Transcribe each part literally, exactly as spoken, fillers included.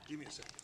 Give me a second.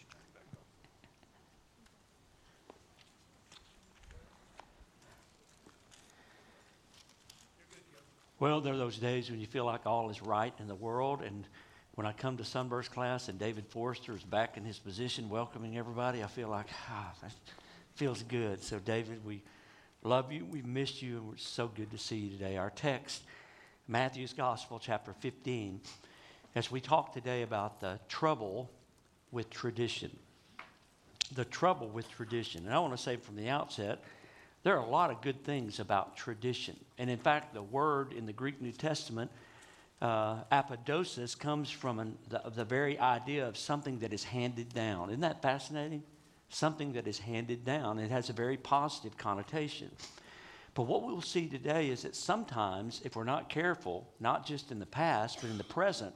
Well, there are those days when you feel like all is right in the world, and when I come to Sunburst class and David Forrester is back in his position welcoming everybody, I feel like, ah, that feels good. So, David, we love you, we've missed you, and it's so good to see you today. Our text, Matthew's Gospel, chapter fifteen, as we talk today about the trouble with tradition. The trouble with tradition. And I want to say from the outset, there are a lot of good things about tradition. And in fact, the word in the Greek New Testament, uh, apodosis, comes from an, the, the very idea of something that is handed down. Isn't that fascinating? Something that is handed down. It has a very positive connotation. But what we'll see today is that sometimes, if we're not careful, not just in the past, but in the present,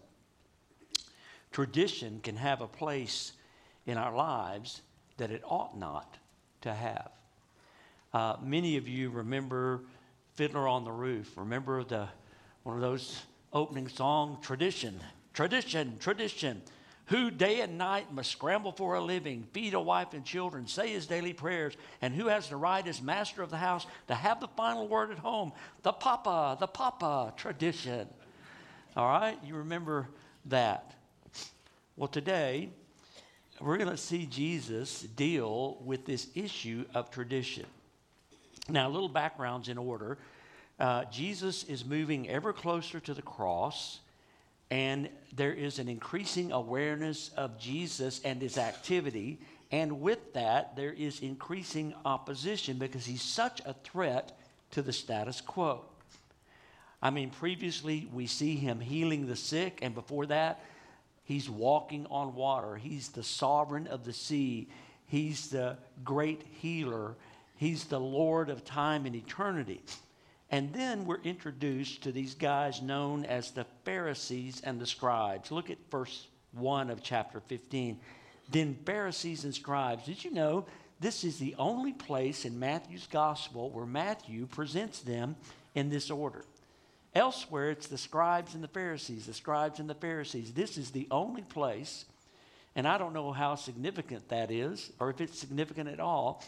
tradition can have a place in our lives that it ought not to have. Uh, many of you remember Fiddler on the Roof. Remember the one of those opening song, tradition, tradition, tradition. Who day and night must scramble for a living, feed a wife and children, say his daily prayers, and who has the right as master of the house to have the final word at home? The papa, the papa, tradition. All right, you remember that. Well, today, we're going to see Jesus deal with this issue of tradition. Now, a little background's in order. Uh, Jesus is moving ever closer to the cross, and there is an increasing awareness of Jesus and his activity. And with that, there is increasing opposition because he's such a threat to the status quo. I mean, previously we see him healing the sick, and before that, he's walking on water. He's the sovereign of the sea. He's the great healer. He's the Lord of time and eternity. And then we're introduced to these guys known as the Pharisees and the scribes. Look at verse one of chapter fifteen. Then Pharisees and scribes. Did you know this is the only place in Matthew's gospel where Matthew presents them in this order? Elsewhere, it's the scribes and the Pharisees, the scribes and the Pharisees. This is the only place, and I don't know how significant that is, or if it's significant at all,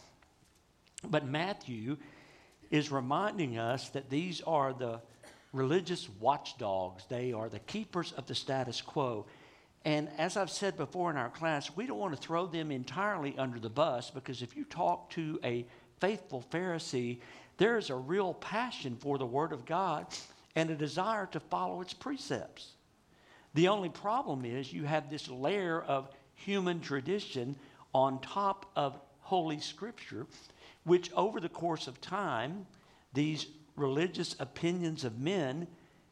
but Matthew is reminding us that these are the religious watchdogs. They are the keepers of the status quo. And as I've said before in our class, we don't want to throw them entirely under the bus, because if you talk to a faithful Pharisee, there is a real passion for the Word of God and a desire to follow its precepts. The only problem is you have this layer of human tradition on top of Holy Scripture, which over the course of time, these religious opinions of men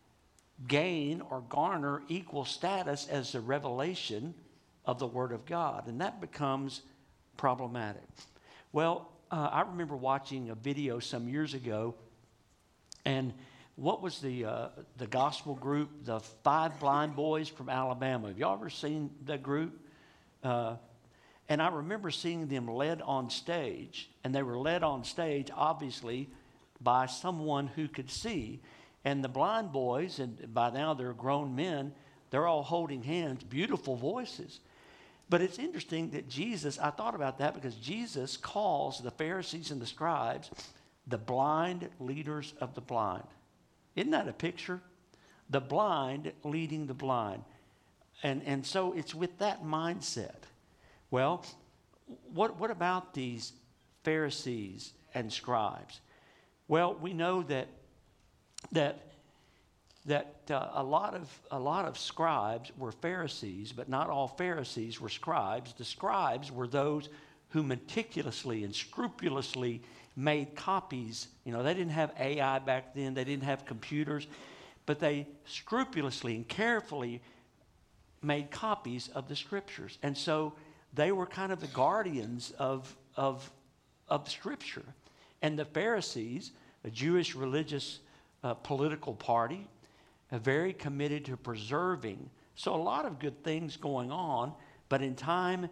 gain or garner equal status as the revelation of the Word of God. And that becomes problematic. Well, uh, I remember watching a video some years ago, and what was the uh, the gospel group, the Five Blind Boys from Alabama? Have y'all ever seen that group? Uh, and I remember seeing them led on stage, and they were led on stage, obviously, by someone who could see. And the blind boys, and by now they're grown men, they're all holding hands, beautiful voices. But it's interesting that Jesus, I thought about that because Jesus calls the Pharisees and the scribes the blind leaders of the blind. Isn't that a picture? The blind leading the blind. And, and so it's with that mindset. Well, what, what about these Pharisees and scribes? Well, we know that that that uh, a lot of a lot of scribes were Pharisees, but not all Pharisees were scribes. The scribes were those who meticulously and scrupulously made copies. You know, they didn't have A I back then. They didn't have computers, but they scrupulously and carefully made copies of the Scriptures. And so they were kind of the guardians of of of Scripture. And the Pharisees, a Jewish religious uh, political party, are very committed to preserving. So a lot of good things going on, but in time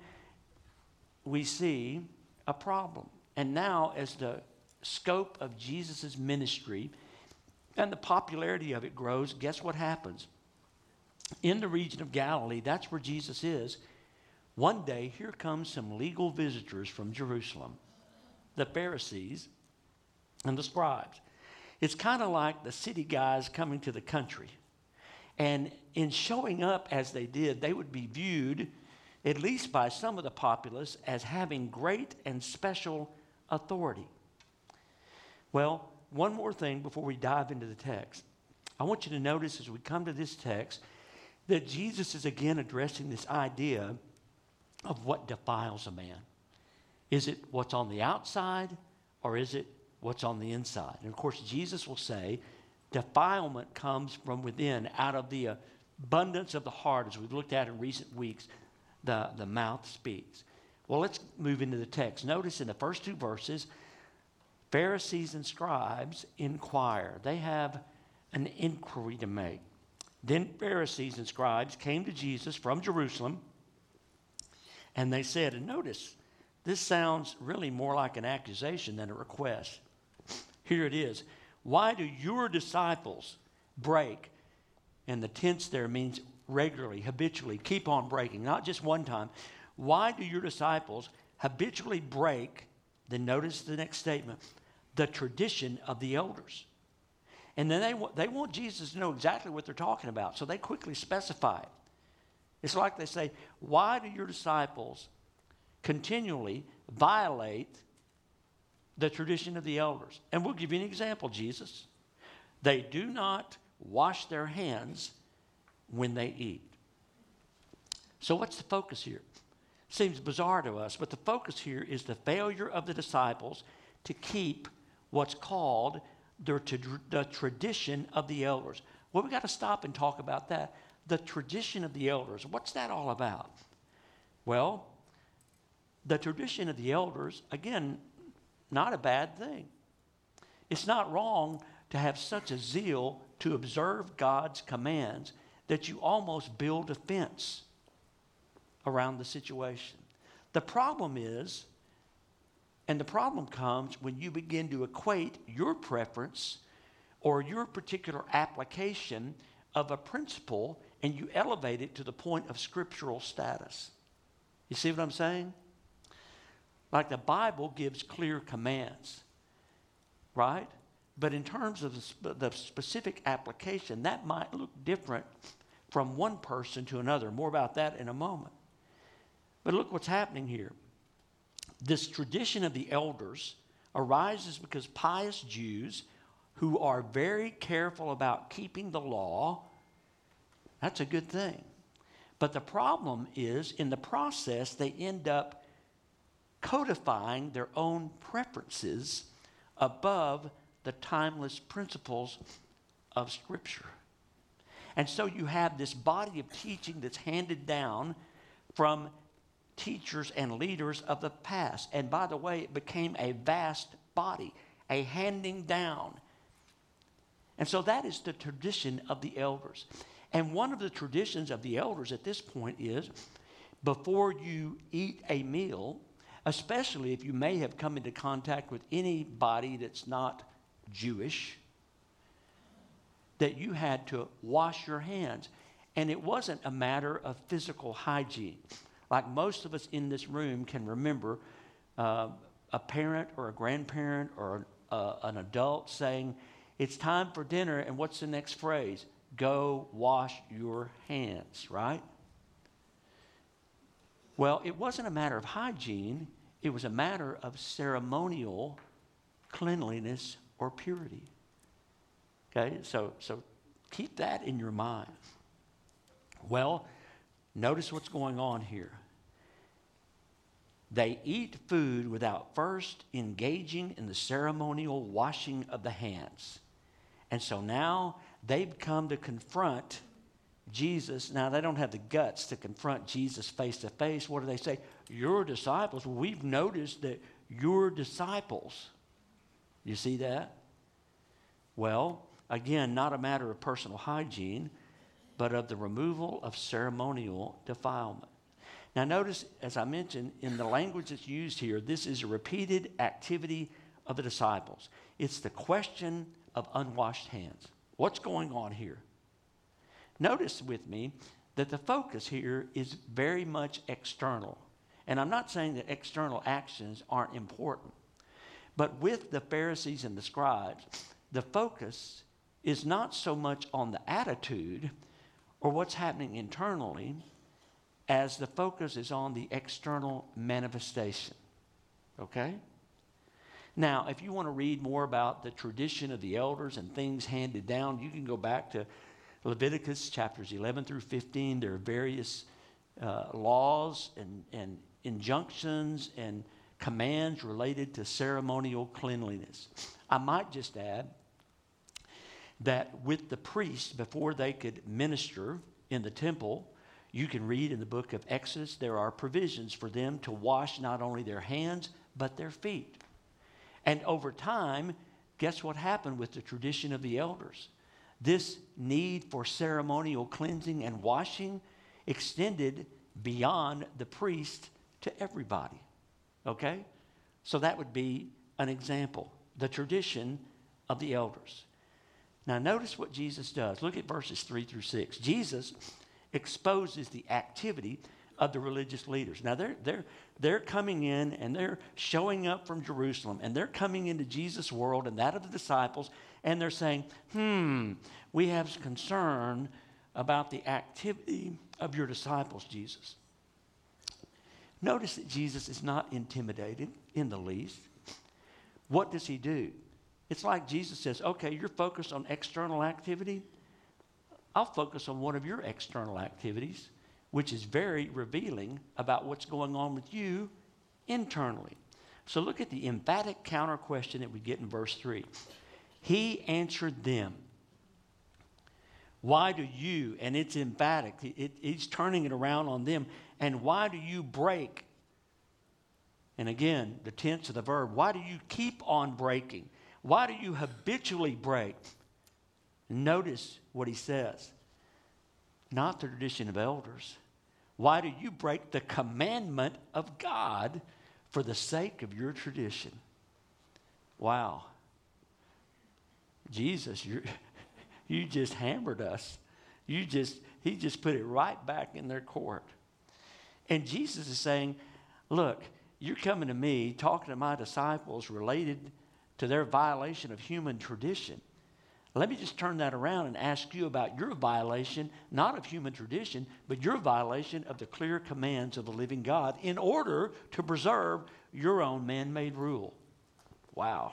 we see a problem. And now, as the scope of Jesus' ministry and the popularity of it grows, guess what happens? In the region of Galilee, that's where Jesus is. One day, here comes some legal visitors from Jerusalem, the Pharisees and the scribes. It's kind of like the city guys coming to the country. And in showing up as they did, they would be viewed, at least by some of the populace, as having great and special authority. Well, one more thing before we dive into the text. I want you to notice as we come to this text that Jesus is again addressing this idea of what defiles a man. Is it what's on the outside, or is it what's on the inside? And of course, Jesus will say defilement comes from within, out of the abundance of the heart, as we've looked at in recent weeks, the, the mouth speaks. Well, let's move into the text. Notice in the first two verses, Pharisees and scribes inquire. They have an inquiry to make. Then Pharisees and scribes came to Jesus from Jerusalem, and they said, and notice, this sounds really more like an accusation than a request. Here it is. Why do your disciples break? And the tense there means regularly, habitually, keep on breaking, not just one time. Why do your disciples habitually break, then notice the next statement, the tradition of the elders? And then they, they want Jesus to know exactly what they're talking about, so they quickly specify it. It's like they say, why do your disciples continually violate the tradition of the elders? And we'll give you an example, Jesus. They do not wash their hands when they eat. So what's the focus here? Seems bizarre to us, but the focus here is the failure of the disciples to keep what's called the, the tradition of the elders. Well, we've got to stop and talk about that. The tradition of the elders, what's that all about? Well, the tradition of the elders, again, not a bad thing. It's not wrong to have such a zeal to observe God's commands that you almost build a fence around the situation. The problem is, and the problem comes when you begin to equate your preference or your particular application of a principle and you elevate it to the point of scriptural status. You see what I'm saying? Like the Bible gives clear commands, right? But in terms of the, sp- the specific application, that might look different from one person to another. More about that in a moment. But look what's happening here. This tradition of the elders arises because pious Jews who are very careful about keeping the law, that's a good thing. But the problem is, in the process, they end up codifying their own preferences above the timeless principles of Scripture. And so you have this body of teaching that's handed down from teachers and leaders of the past. And by the way, it became a vast body, a handing down. And so that is the tradition of the elders. And one of the traditions of the elders at this point is, before you eat a meal, especially if you may have come into contact with anybody that's not Jewish, that you had to wash your hands. And it wasn't a matter of physical hygiene. Like most of us in this room can remember uh, a parent or a grandparent or uh, an adult saying, it's time for dinner, and what's the next phrase? Go wash your hands, right? Well, it wasn't a matter of hygiene. It was a matter of ceremonial cleanliness or purity. Okay, so, so keep that in your mind. Well, notice what's going on here. They eat food without first engaging in the ceremonial washing of the hands. And so now they've come to confront Jesus. Now, they don't have the guts to confront Jesus face to face. What do they say? Your disciples. Well, we've noticed that your disciples. You see that? Well, again, not a matter of personal hygiene, but of the removal of ceremonial defilement. Now, notice, as I mentioned, in the language that's used here, this is a repeated activity of the disciples. It's the question of unwashed hands. What's going on here? Notice with me that the focus here is very much external. And I'm not saying that external actions aren't important. But with the Pharisees and the scribes, the focus is not so much on the attitude or what's happening internally as the focus is on the external manifestation. Okay? Now, if you want to read more about the tradition of the elders and things handed down, you can go back to Leviticus chapters eleven through fifteen. There are various uh, laws and, and injunctions and commands related to ceremonial cleanliness. I might just add that with the priests, before they could minister in the temple, you can read in the book of Exodus, there are provisions for them to wash not only their hands, but their feet. And over time, guess what happened with the tradition of the elders? This need for ceremonial cleansing and washing extended beyond the priest to everybody. Okay? So that would be an example, the tradition of the elders. Now notice what Jesus does. Look at verses three through six. Jesus exposes the activity of the religious leaders. Now they're, they're, they're coming in and they're showing up from Jerusalem and they're coming into Jesus' world and that of the disciples, and they're saying, hmm, we have concern about the activity of your disciples, Jesus. Notice that Jesus is not intimidated in the least. What does he do? It's like Jesus says, okay, you're focused on external activity. I'll focus on one of your external activities, which is very revealing about what's going on with you internally. So look at the emphatic counter question that we get in verse three. He answered them. Why do you, and it's emphatic, it, he's turning it around on them, and why do you break? And again, the tense of the verb, why do you keep on breaking? Why do you habitually break? Notice what he says. Not the tradition of elders. Why do you break the commandment of God for the sake of your tradition? Wow. Jesus, you you just hammered us. You just, he just put it right back in their court. And Jesus is saying, look, you're coming to me, talking to my disciples related to their violation of human tradition. Let me just turn that around and ask you about your violation, not of human tradition, but your violation of the clear commands of the living God in order to preserve your own man-made rule. Wow.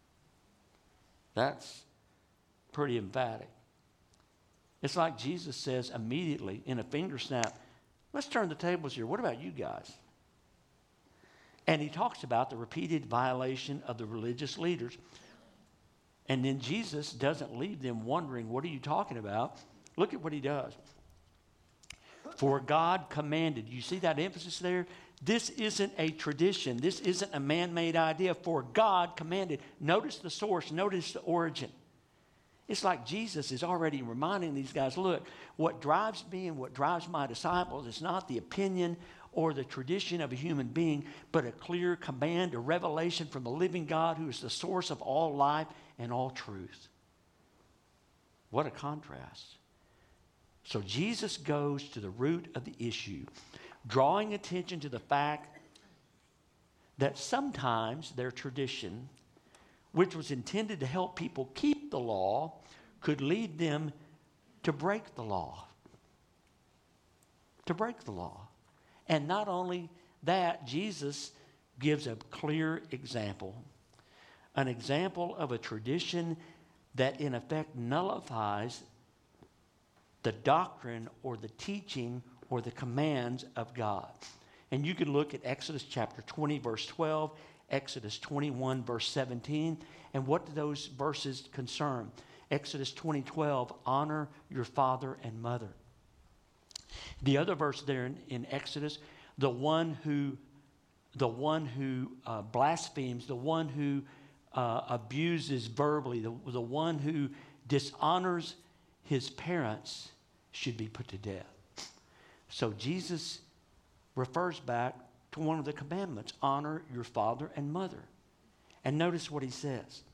That's pretty emphatic. It's like Jesus says immediately in a finger snap, let's turn the tables here. What about you guys? And he talks about the repeated violation of the religious leaders. And then Jesus doesn't leave them wondering, what are you talking about? Look at what he does. For God commanded. You see that emphasis there? This isn't a tradition. This isn't a man-made idea. For God commanded. Notice the source. Notice the origin. It's like Jesus is already reminding these guys, look, what drives me and what drives my disciples is not the opinion or the tradition of a human being, but a clear command, a revelation from the living God who is the source of all life and all truth. What a contrast. So Jesus goes to the root of the issue, drawing attention to the fact that sometimes their tradition, which was intended to help people keep the law, could lead them to break the law. To break the law. And not only that, Jesus gives a clear example. An example of a tradition that in effect nullifies the doctrine or the teaching or the commands of God. And you can look at Exodus chapter twenty, verse twelve, Exodus twenty-one, verse seventeen. And what do those verses concern? Exodus twenty, twelve, honor your father and mother. The other verse there in, in Exodus, the one who, the one who uh, blasphemes, the one who uh, abuses verbally, the, the one who dishonors his parents should be put to death. So Jesus refers back to one of the commandments, honor your father and mother. And notice what he says.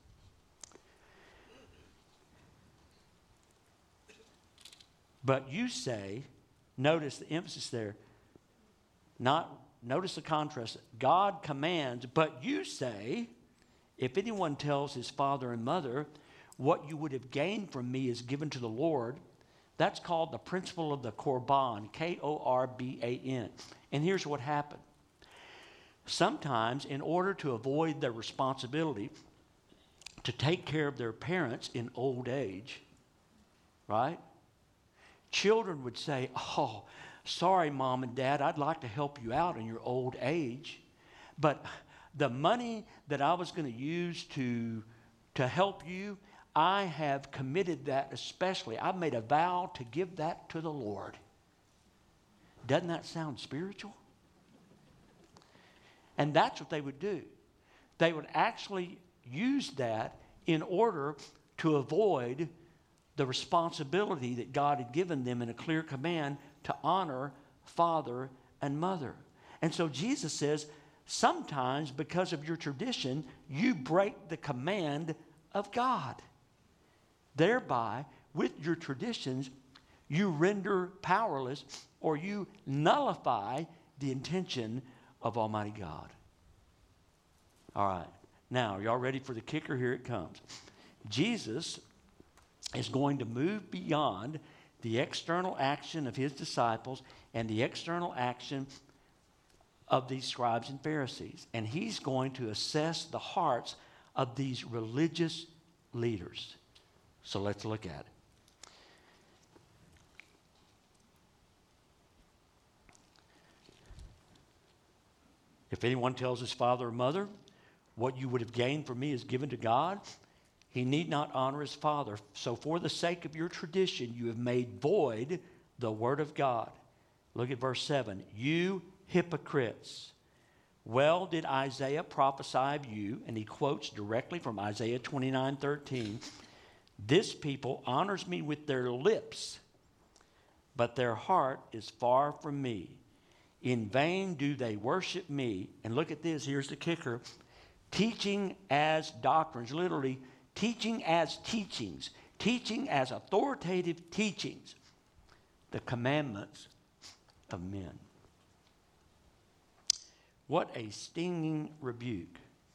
But you say, Notice the emphasis there. Not, notice the contrast. God commands, but you say, if anyone tells his father and mother, what you would have gained from me is given to the Lord, that's called the principle of the Korban, K O R B A N. And here's what happened. Sometimes, in order to avoid their responsibility to take care of their parents in old age, right? Children would say, oh, sorry, Mom and Dad, I'd like to help you out in your old age, but the money that I was going to use to, to help you, I have committed that especially. I've made a vow to give that to the Lord. Doesn't that sound spiritual? And that's what they would do. They would actually use that in order to avoid the responsibility that God had given them in a clear command to honor father and mother. And so Jesus says, sometimes because of your tradition, you break the command of God. Thereby, with your traditions, you render powerless or you nullify the intention of Almighty God. All right. Now, are y'all ready for the kicker? Here it comes. Jesus is going to move beyond the external action of his disciples and the external action of these scribes and Pharisees. And he's going to assess the hearts of these religious leaders. So let's look at it. If anyone tells his father or mother, what you would have gained from me is given to God, he need not honor his father. So for the sake of your tradition, you have made void the word of God. Look at verse seven. You hypocrites. Well did Isaiah prophesy of you, and he quotes directly from Isaiah twenty-nine thirteen. This people honors me with their lips, but their heart is far from me. In vain do they worship me. And look at this, here's the kicker. Teaching as doctrines, literally teaching as teachings, teaching as authoritative teachings, the commandments of men. What a stinging rebuke.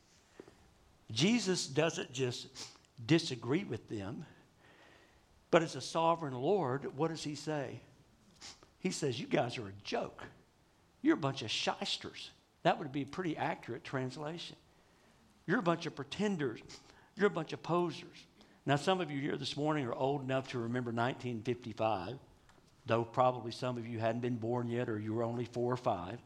Jesus doesn't just disagree with them, but as a sovereign Lord, what does he say? He says, you guys are a joke. You're a bunch of shysters. That would be a pretty accurate translation. You're a bunch of pretenders. You're a bunch of posers. Now, some of you here this morning are old enough to remember nineteen fifty-five, though probably some of you hadn't been born yet or you were only four or five.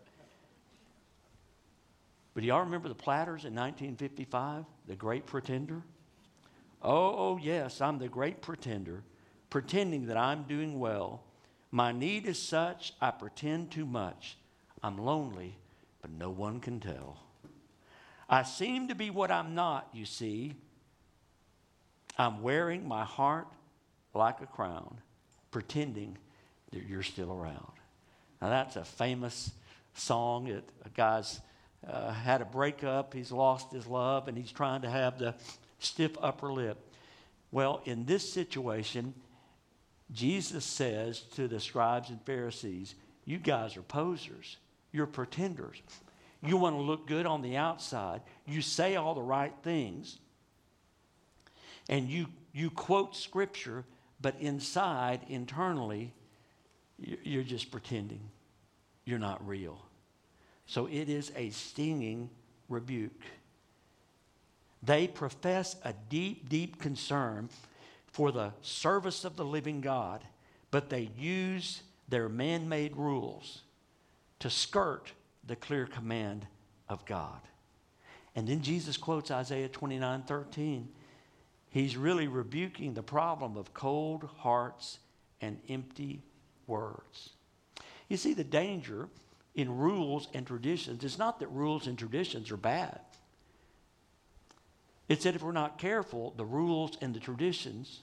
But do y'all remember the Platters in nineteen fifty-five, the great pretender? Oh, yes, I'm the great pretender, pretending that I'm doing well. My need is such, I pretend too much. I'm lonely, but no one can tell. I seem to be what I'm not, you see. I'm wearing my heart like a crown, pretending that you're still around. Now, that's a famous song that a guy's uh, had a breakup. He's lost his love, and he's trying to have the stiff upper lip. Well, in this situation, Jesus says to the scribes and Pharisees, you guys are posers. You're pretenders. You want to look good on the outside. You say all the right things. And you, you quote Scripture, but inside, internally, you're just pretending. You're not real. So it is a stinging rebuke. They profess a deep, deep concern for the service of the living God, but they use their man-made rules to skirt the clear command of God. And then Jesus quotes Isaiah twenty-nine thirteen. He's really rebuking the problem of cold hearts and empty words. You see, the danger in rules and traditions is not that rules and traditions are bad. It's that if we're not careful, the rules and the traditions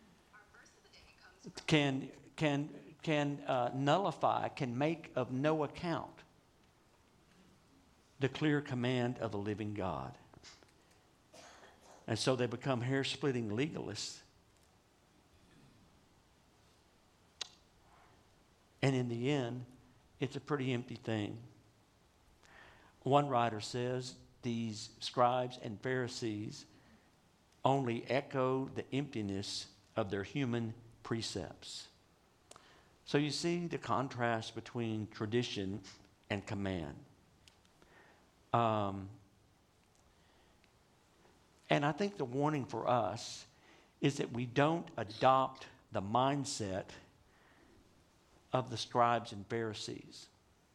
can, can, can uh, nullify, can make of no account the clear command of the living God. And so they become hair-splitting legalists. And in the end, it's a pretty empty thing. One writer says these scribes and Pharisees only echo the emptiness of their human precepts. So you see the contrast between tradition and command. Um, and I think the warning for us is that we don't adopt the mindset of the scribes and Pharisees,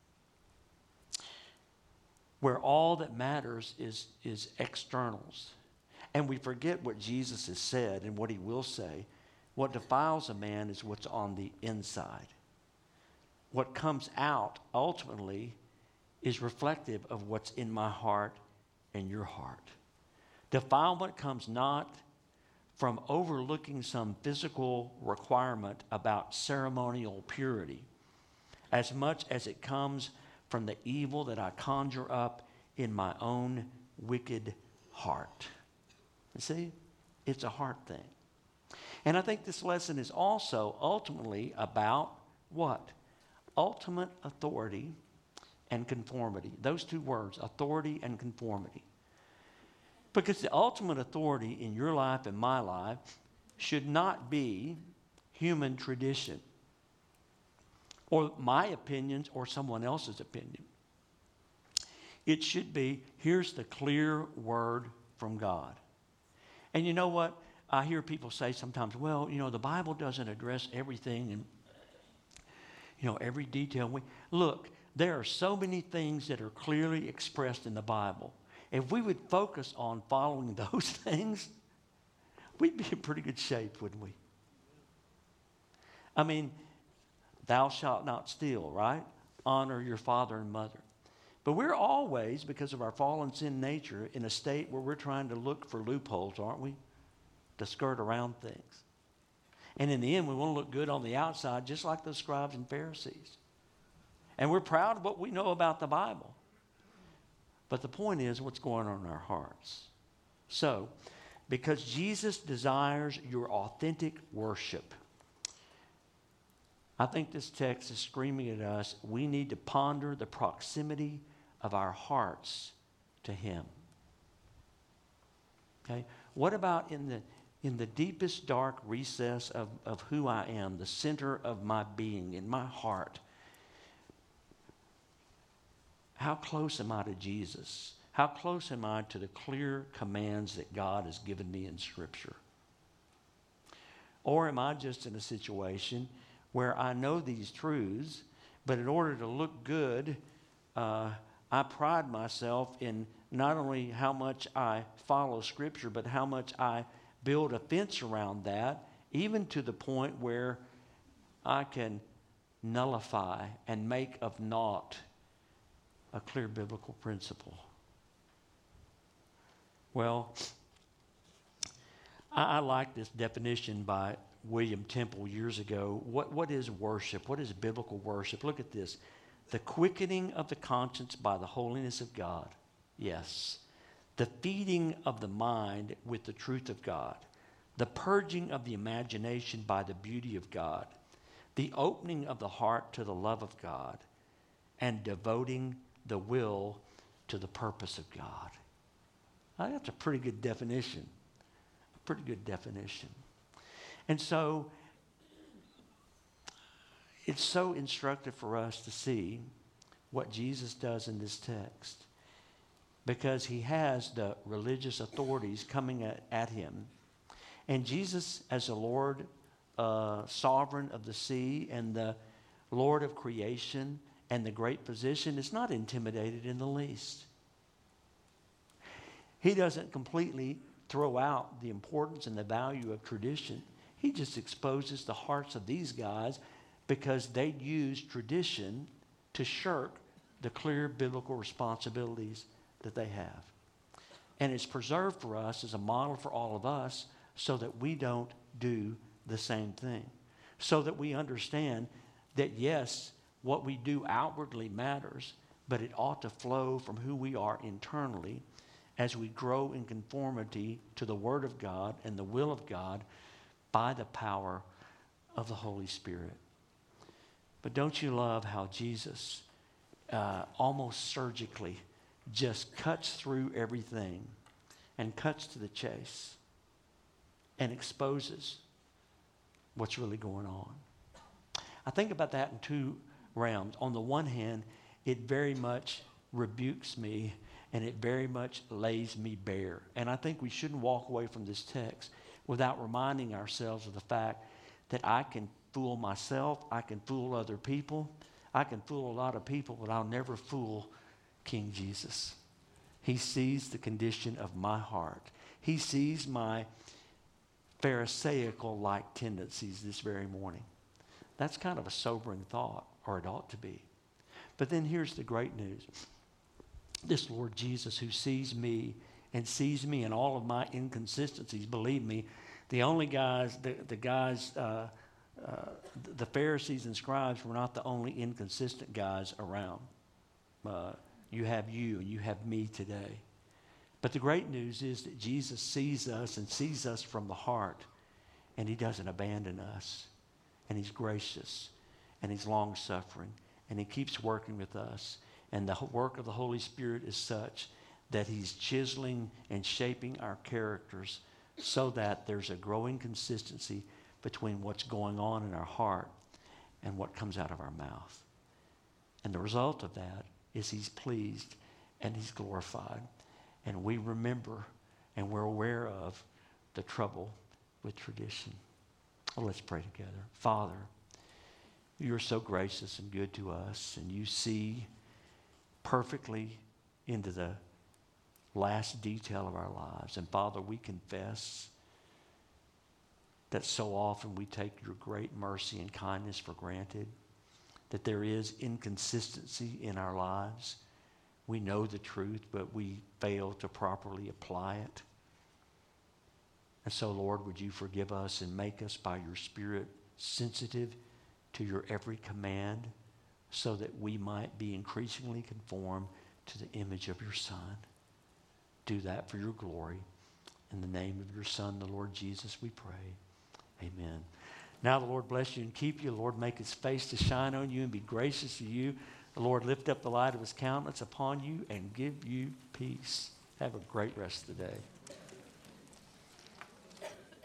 where all that matters is, is externals. And we forget what Jesus has said and what he will say. What defiles a man is what's on the inside. What comes out ultimately is reflective of what's in my heart and your heart. Defilement comes not from overlooking some physical requirement about ceremonial purity, as much as it comes from the evil that I conjure up in my own wicked heart. You see, it's a heart thing. And I think this lesson is also ultimately about what? Ultimate authority and conformity. Those two words, authority and conformity. Because the ultimate authority in your life and my life should not be human tradition or my opinions or someone else's opinion. It should be, here's the clear word from God. And you know what? I hear people say sometimes, well, you know, the Bible doesn't address everything and, you know, every detail. We, look, there are so many things that are clearly expressed in the Bible. If we would focus on following those things, we'd be in pretty good shape, wouldn't we? I mean, thou shalt not steal, right? Honor your father and mother. But we're always, because of our fallen sin nature, in a state where we're trying to look for loopholes, aren't we? To skirt around things. And in the end, we want to look good on the outside, just like those scribes and Pharisees. And we're proud of what we know about the Bible. But the point is what's going on in our hearts. So, because Jesus desires your authentic worship, I think this text is screaming at us, we need to ponder the proximity of our hearts to him. Okay? What about in the in the deepest dark recess of, of who I am, the center of my being, in my heart? How close am I to Jesus? How close am I to the clear commands that God has given me in Scripture? Or am I just in a situation where I know these truths, but in order to look good, uh, I pride myself in not only how much I follow Scripture, but how much I build a fence around that, even to the point where I can nullify and make of naught a clear biblical principle. Well, I, I like this definition by William Temple years ago. What, what is worship? What is biblical worship? Look at this. The quickening of the conscience by the holiness of God. Yes. The feeding of the mind with the truth of God. The purging of the imagination by the beauty of God. The opening of the heart to the love of God. And devoting the will to the purpose of God. I think that's a pretty good definition. A pretty good definition. And so, it's so instructive for us to see what Jesus does in this text. Because he has the religious authorities coming at, at him. And Jesus, as the Lord, uh, sovereign of the sea and the Lord of creation and the great physician, is not intimidated in the least. He doesn't completely throw out the importance and the value of tradition. He just exposes the hearts of these guys because they use tradition to shirk the clear biblical responsibilities that they have. And it's preserved for us as a model for all of us so that we don't do the same thing. So that we understand that, yes, what we do outwardly matters, but it ought to flow from who we are internally as we grow in conformity to the Word of God and the will of God by the power of the Holy Spirit. But don't you love how Jesus uh, almost surgically just cuts through everything and cuts to the chase and exposes what's really going on? I think about that in two realms. On the one hand, it very much rebukes me and it very much lays me bare. And I think we shouldn't walk away from this text without reminding ourselves of the fact that I can fool myself, I can fool other people, I can fool a lot of people, but I'll never fool King Jesus. He sees the condition of my heart. He sees my Pharisaical-like tendencies this very morning. That's kind of a sobering thought, or it ought to be. But then here's the great news. This Lord Jesus, who sees me and sees me in all of my inconsistencies, believe me, the only guys, the, the guys, uh, uh, the Pharisees and scribes were not the only inconsistent guys around. Uh, you have you and you have me today. But the great news is that Jesus sees us and sees us from the heart, and he doesn't abandon us. And he's gracious, and he's long-suffering, and he keeps working with us. And the work of the Holy Spirit is such that he's chiseling and shaping our characters so that there's a growing consistency between what's going on in our heart and what comes out of our mouth. And the result of that is he's pleased and he's glorified. And we remember and we're aware of the trouble with tradition. Well, let's pray together. Father, you are so gracious and good to us, and you see perfectly into the last detail of our lives. And Father, we confess that so often we take your great mercy and kindness for granted, that there is inconsistency in our lives. We know the truth, but we fail to properly apply it. And so, Lord, would you forgive us and make us by your Spirit sensitive to your every command so that we might be increasingly conformed to the image of your Son. Do that for your glory. In the name of your Son, the Lord Jesus, we pray. Amen. Now the Lord bless you and keep you. The Lord make his face to shine on you and be gracious to you. The Lord lift up the light of his countenance upon you and give you peace. Have a great rest of the day.